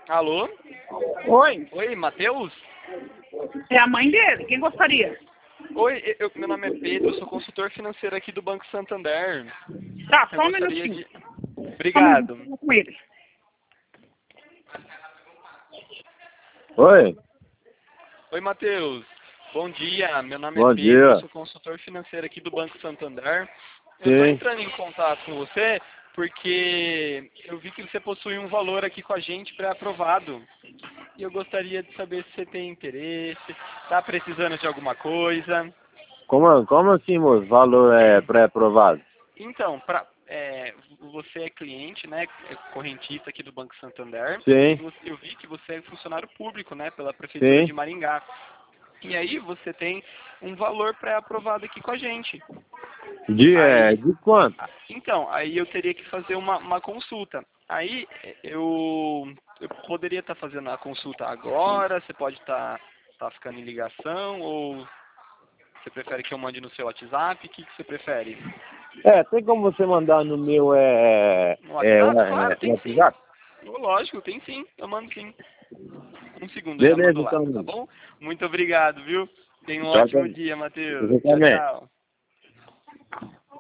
Alô? Oi, Oi, Matheus? é a mãe dele. Quem gostaria? Oi, meu nome é Pedro, eu sou consultor financeiro aqui do Banco Santander. Tá, Eu só um gostaria minutinho. de... Só um Obrigado. minutinho com ele. Oi, Oi, Matheus. Bom dia, meu nome é bom Pedro, eu dia. sou consultor financeiro aqui do Banco Santander. Eu estou Sim. entrando em contato com você porque eu vi que você possui um valor aqui com a gente pré-aprovado. E eu gostaria de saber se você tem interesse, está precisando de alguma coisa. Como assim, moço? Valor é pré-aprovado? Então, você é cliente, né, é correntista aqui do Banco Santander, e Sim, eu vi que você é funcionário público, né, pela Prefeitura de sim. Maringá. E aí você tem um valor pré-aprovado aqui com a gente. Aí, De quanto? então, aí eu teria que fazer uma consulta. Aí eu poderia estar fazendo a consulta agora, você pode tá ficando em ligação, ou você prefere que eu mande no seu WhatsApp? O que você prefere? Tem como você mandar no meu No WhatsApp? Claro, tem sim. WhatsApp? Lógico, tem sim. Eu mando sim. Um segundo, eu já Beleza, mando lá, então. tá bom? Muito obrigado, viu? Tenha um Tchau, ótimo dia, Matheus. você Tchau, também. tchau.